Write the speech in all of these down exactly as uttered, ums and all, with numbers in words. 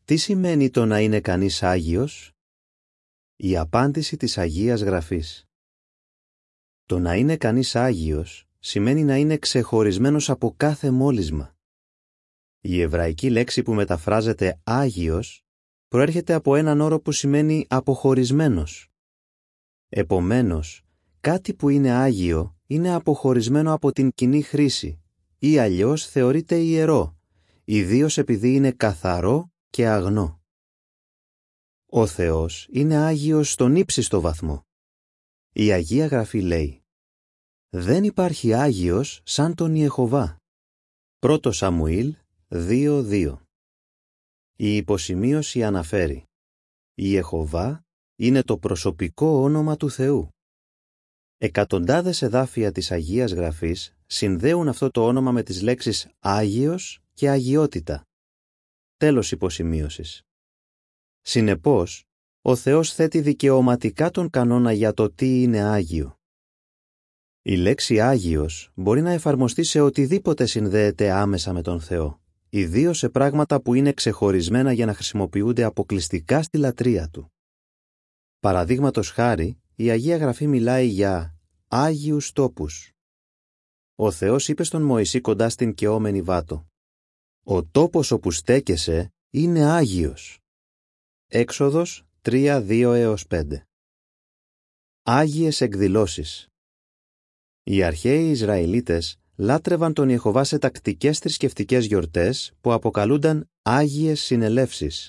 Τι σημαίνει το να είναι κανείς Άγιος? Η απάντηση της Αγίας Γραφής. Το να είναι κανείς Άγιος σημαίνει να είναι ξεχωρισμένος από κάθε μόλυσμα. Η εβραϊκή λέξη που μεταφράζεται Άγιος προέρχεται από έναν όρο που σημαίνει αποχωρισμένος. Επομένως, κάτι που είναι Άγιο είναι αποχωρισμένο από την κοινή χρήση ή αλλιώς θεωρείται ιερό, ιδίως επειδή είναι καθαρό και αγνό. Ο Θεός είναι Άγιος στον ύψιστο βαθμό. Η Αγία Γραφή λέει «Δεν υπάρχει Άγιος σαν τον Ιεχωβά». Πρώτο Σαμουήλ δύο δύο. Η υποσημείωση αναφέρει «Ιεχωβά είναι το προσωπικό όνομα του Θεού». Εκατοντάδες εδάφια της Αγίας Γραφής συνδέουν αυτό το όνομα με τις λέξεις Άγιος και Αγιότητα. Τέλος υποσημείωσης. Συνεπώς, ο Θεός θέτει δικαιωματικά τον κανόνα για το τι είναι Άγιο. Η λέξη Άγιος μπορεί να εφαρμοστεί σε οτιδήποτε συνδέεται άμεσα με τον Θεό, ιδίως σε πράγματα που είναι ξεχωρισμένα για να χρησιμοποιούνται αποκλειστικά στη λατρεία Του. Παραδείγματος χάρη, η Αγία Γραφή μιλάει για Άγιους τόπους. Ο Θεός είπε στον Μωυσή κοντά στην καιόμενη Βάτο «Ο τόπος όπου στέκεσαι είναι Άγιος». Έξοδος τρία δύο έως πέντε. Άγιες εκδηλώσεις. Οι αρχαίοι Ισραηλίτες λάτρευαν τον Ιεχωβά σε τακτικές θρησκευτικές γιορτές που αποκαλούνταν Άγιες Συνελεύσεις.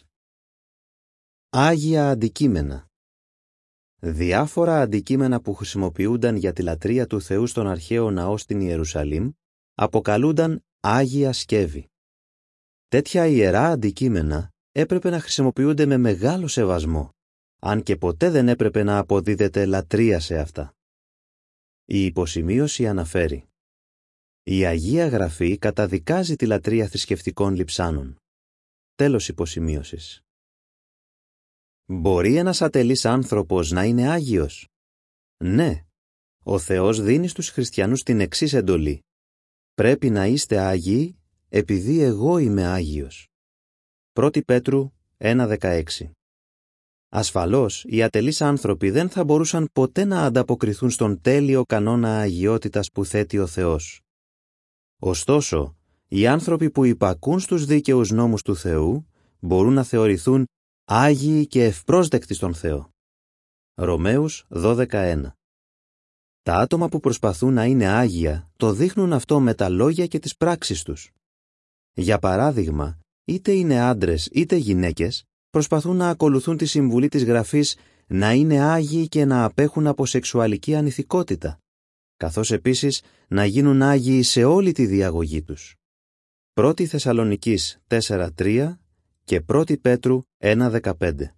Άγια αντικείμενα. Διάφορα αντικείμενα που χρησιμοποιούνταν για τη λατρεία του Θεού στον αρχαίο ναό στην Ιερουσαλήμ αποκαλούνταν Άγια Σκεύη. Τέτοια ιερά αντικείμενα έπρεπε να χρησιμοποιούνται με μεγάλο σεβασμό, αν και ποτέ δεν έπρεπε να αποδίδεται λατρεία σε αυτά. Η υποσημείωση αναφέρει «Η Αγία Γραφή καταδικάζει τη λατρεία θρησκευτικών λειψάνων». Τέλος υποσημείωσης. Μπορεί ένας ατελής άνθρωπος να είναι Άγιος? Ναι. Ο Θεός δίνει στους χριστιανούς την εξής εντολή. Πρέπει να είστε Άγιοι επειδή εγώ είμαι Άγιος. πρώτη Πέτρου ένα δεκαέξι. Ασφαλώς, οι ατελείς άνθρωποι δεν θα μπορούσαν ποτέ να ανταποκριθούν στον τέλειο κανόνα αγιότητας που θέτει ο Θεός. Ωστόσο, οι άνθρωποι που υπακούν στους δίκαιους νόμους του Θεού μπορούν να θεωρηθούν Άγιοι και ευπρόσδεκτοι στον Θεό. Ρωμαίους δώδεκα ένα. Τα άτομα που προσπαθούν να είναι Άγια το δείχνουν αυτό με τα λόγια και τις πράξεις τους. Για παράδειγμα, είτε είναι άντρες είτε γυναίκες, προσπαθούν να ακολουθούν τη συμβουλή της Γραφής να είναι Άγιοι και να απέχουν από σεξουαλική ανηθικότητα, καθώς επίσης να γίνουν Άγιοι σε όλη τη διαγωγή τους. πρώτη Θεσσαλονικής τέσσερα τρία και πρώτη Πέτρου ένα δεκαπέντε.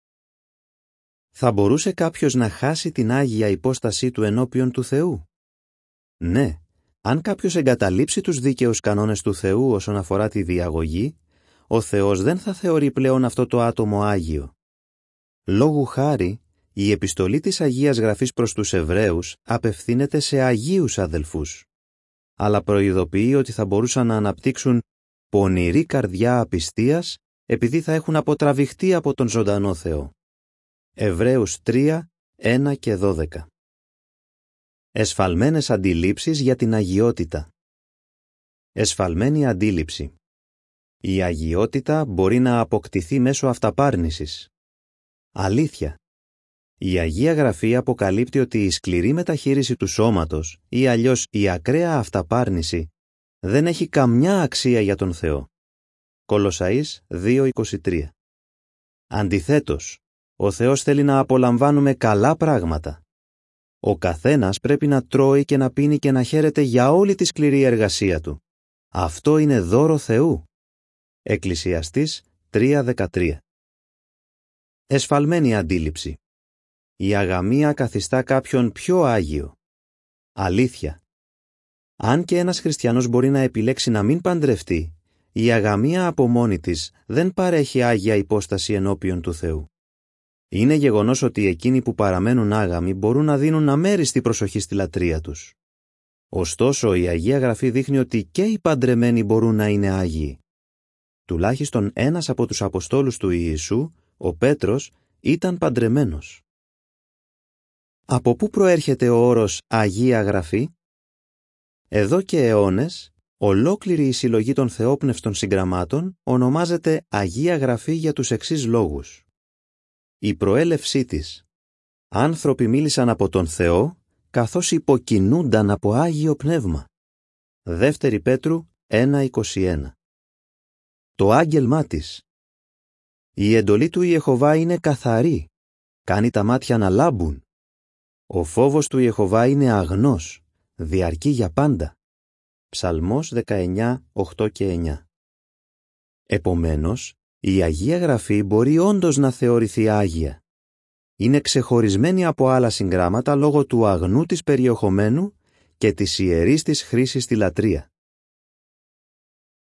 Θα μπορούσε κάποιος να χάσει την Άγια υπόστασή του ενώπιον του Θεού? Ναι, αν κάποιος εγκαταλείψει τους δίκαιους κανόνες του Θεού όσον αφορά τη διαγωγή, ο Θεός δεν θα θεωρεί πλέον αυτό το άτομο Άγιο. Λόγου χάρη, η επιστολή της Αγίας Γραφής προς τους Εβραίους απευθύνεται σε αγίους αδελφούς, αλλά προειδοποιεί ότι θα μπορούσαν να αναπτύξουν πονηρή καρδιά απιστίας επειδή θα έχουν αποτραβηχτεί από τον ζωντανό Θεό. Εβραίους τρία ένα και δώδεκα. Εσφαλμένες αντιλήψεις για την αγιότητα. Εσφαλμένη αντίληψη. Η αγιότητα μπορεί να αποκτηθεί μέσω αυταπάρνησης. Αλήθεια. Η Αγία Γραφή αποκαλύπτει ότι η σκληρή μεταχείριση του σώματος ή αλλιώς η ακραία αυταπάρνηση δεν έχει καμιά αξία για τον Θεό. Κολοσσαείς δύο είκοσι τρία. Αντιθέτως, ο Θεός θέλει να απολαμβάνουμε καλά πράγματα. Ο καθένας πρέπει να τρώει και να πίνει και να χαίρεται για όλη τη σκληρή εργασία του. Αυτό είναι δώρο Θεού. Εκκλησιαστής τρία δεκατρία. Εσφαλμένη αντίληψη. Η αγαμία καθιστά κάποιον πιο άγιο. Αλήθεια. Αν και ένας χριστιανός μπορεί να επιλέξει να μην παντρευτεί, η αγαμία από μόνη της δεν παρέχει άγια υπόσταση ενώπιον του Θεού. Είναι γεγονός ότι εκείνοι που παραμένουν άγαμοι μπορούν να δίνουν αμέριστη προσοχή στη λατρεία τους. Ωστόσο, η Αγία Γραφή δείχνει ότι και οι παντρεμένοι μπορούν να είναι άγιοι. Τουλάχιστον ένας από τους Αποστόλους του Ιησού, ο Πέτρος, ήταν παντρεμένος. Από πού προέρχεται ο όρος Αγία Γραφή? Εδώ και αιώνες, ολόκληρη η συλλογή των θεόπνευστων συγγραμμάτων ονομάζεται Αγία Γραφή για τους εξής λόγους. Η προέλευσή της. Άνθρωποι μίλησαν από τον Θεό, καθώς υποκινούνταν από Άγιο Πνεύμα. Δεύτερη Πέτρου ένα είκοσι ένα. Το άγγελμά της. Η εντολή του Ιεχωβά είναι καθαρή, κάνει τα μάτια να λάμπουν. Ο φόβος του Ιεχωβά είναι αγνός, διαρκεί για πάντα. Ψαλμός δεκαεννιά, οκτώ και εννιά. Επομένως, η Αγία Γραφή μπορεί όντως να θεωρηθεί άγια. Είναι ξεχωρισμένη από άλλα συγγράμματα λόγω του αγνού της περιεχομένου και της ιερής της χρήσης στη λατρεία.